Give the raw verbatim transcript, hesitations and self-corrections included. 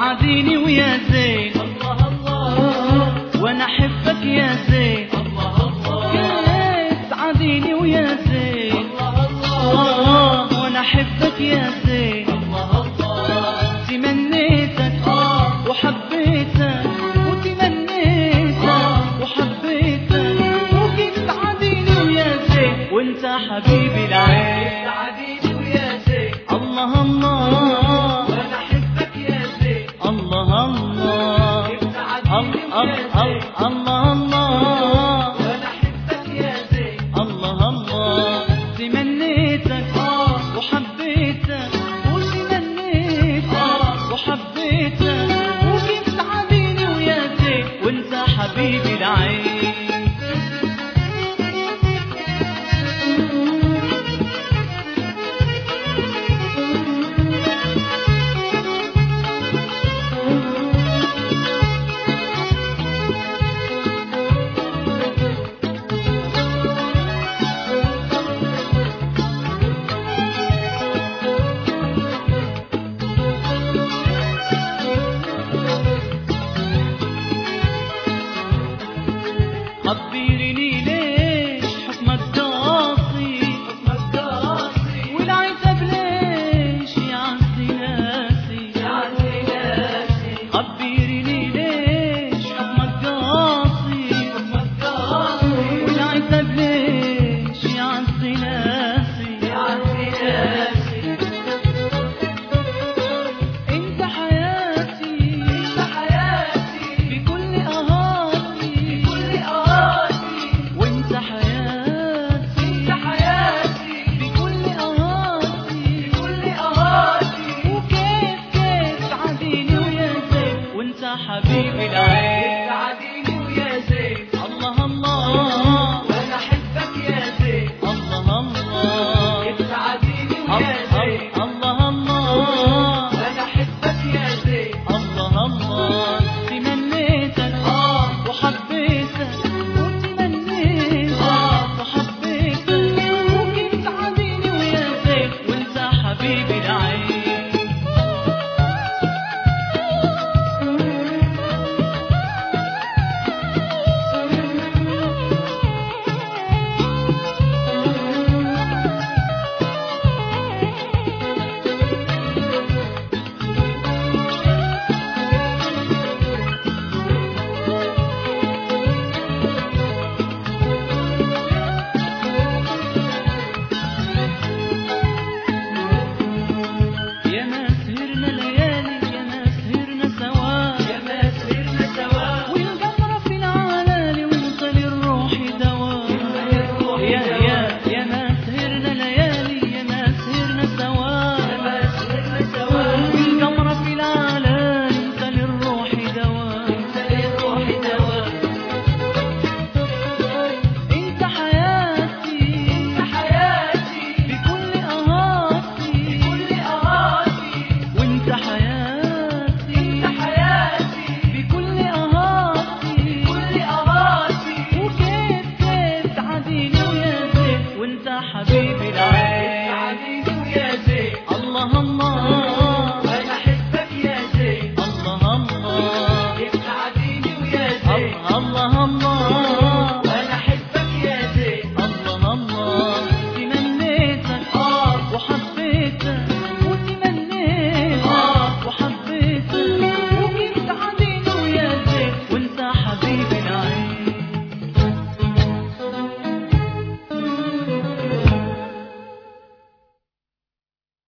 تسعديني ويا زين، الله الله وانا احبك يا زين، الله الله تسعديني ويا زين، الله الله وانا احبك يا زين، الله الله تمنيتك وحبيتك وتمنيتك وحبيتك وكيف تسعديني ويا زين وانت حبيبي العين. تسعديني ويا زين، الله الله وانا احبك يا زين، الله الله تسعديني ويا زين، الله الله وانا احبك يا زين، الله الله تمنيتك وحبيتك وتمنيتك وحبيتك وكيف تسعديني ويا زين وانت حبيبي العين. خبريني ليش حكمك قاسي، حكمك قاسي والعتب ليش يعزي ناسي، يعزي ناسي، خبريني ليش حكمك قاسي، حكمك قاسي والعتب ليش يعزي ناسي، يعزي ناسي، انت حياتي انت حياتي بكل اهاتي، بكل اهاتي، وانت حياتي انت حياتي بكل اهاتي، بكل اهاتي، وكيف كيف تسعديني ويا زين وانت حبيبي العين. تسعديني ويا زين، الله الله وانا احبك يا زين، الله الله تسعديني ويا زين، الله الله وانا احبك يا زين، الله الله